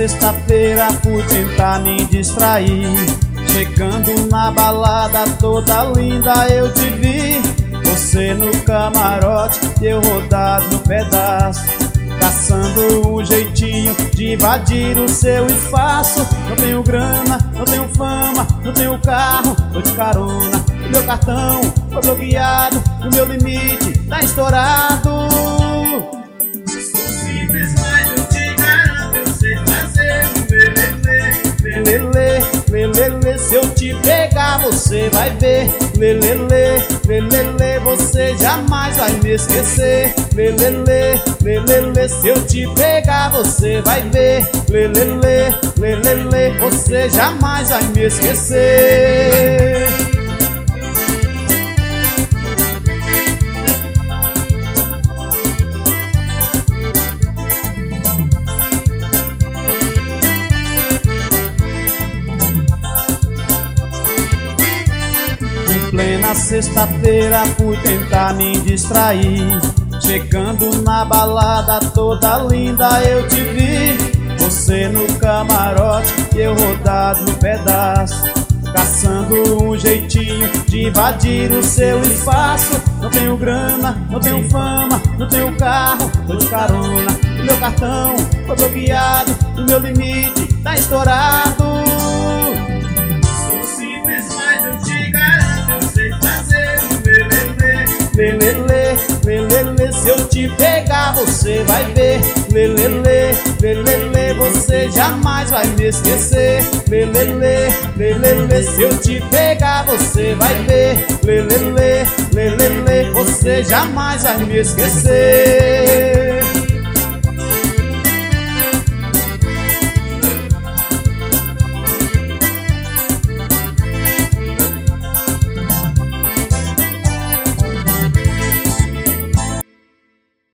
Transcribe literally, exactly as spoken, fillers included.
sexta-feira fui tentar me distrair. Chegando na balada toda linda eu te vi. Você no camarote, eu rodado no pedaço, caçando um jeitinho de invadir o seu espaço. Não tenho grana, não tenho fama, não tenho carro, tô de carona. O meu cartão foi bloqueado, o meu limite tá estourado. Sou simples, mas eu te garanto, eu sei fazer um lelele, lelele, lelele, se eu te pegar você vai ver. Lelele, lelele, você jamais vai me esquecer. Lelele, lelele, se eu te pegar você vai ver. Lelele, lelele, você jamais vai me esquecer. Plena sexta-feira fui tentar me distrair. Chegando na balada toda linda eu te vi. Você no camarote, eu rodado no pedaço, caçando um jeitinho de invadir o seu espaço. Não tenho grana, não tenho fama, não tenho carro, tô de carona. O meu cartão foi bloqueado, o meu limite tá estourado. Sou simples, mas eu te garanto, eu sei fazer um lelele, lelele, lelele, se eu te pegar você vai ver. Lelele, lelele, você jamais vai me esquecer. Lelele, lelele, se eu te pegar você vai ver. Lelele, lelele, você jamais vai me esquecer.